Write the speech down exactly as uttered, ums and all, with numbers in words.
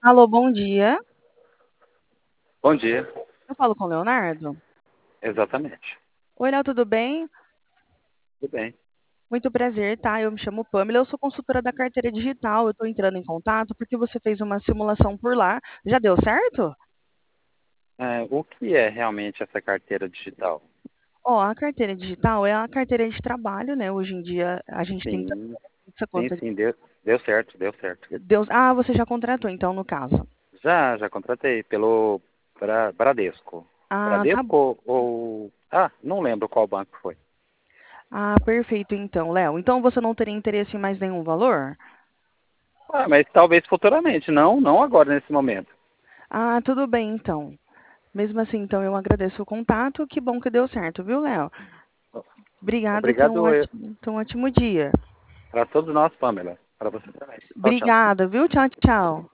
Alô, bom dia. Bom dia. Eu falo com o Leonardo? Exatamente. Oi, Léo, tudo bem? Tudo bem. Muito prazer, tá? Eu me chamo Pamela, eu sou consultora da carteira digital. Eu tô entrando em contato porque você fez uma simulação por lá. Já deu certo? É, o que é realmente essa carteira digital? Ó, a carteira digital é a carteira de trabalho, né? Hoje em dia a gente tem tanto Sim, essa sim, conta de sim, deu, deu certo, deu certo. Deus. Ah, você já contratou, então, no caso. Já, já contratei pelo Bra- Bradesco. Ah, tá. Bradesco ou... Ah, não lembro qual banco foi. Ah, perfeito, então, Léo. Então você não teria interesse em mais nenhum valor? Ah, mas talvez futuramente, não, não agora nesse momento. Ah, tudo bem, então. Mesmo assim, então, eu agradeço o contato. Que bom que deu certo, viu, Léo? Obrigada, tenha um Obrigado ótimo, tenha um ótimo dia. para todos nós, Pamela. Para você também. Tchau, tchau. Obrigada, viu? Tchau, tchau.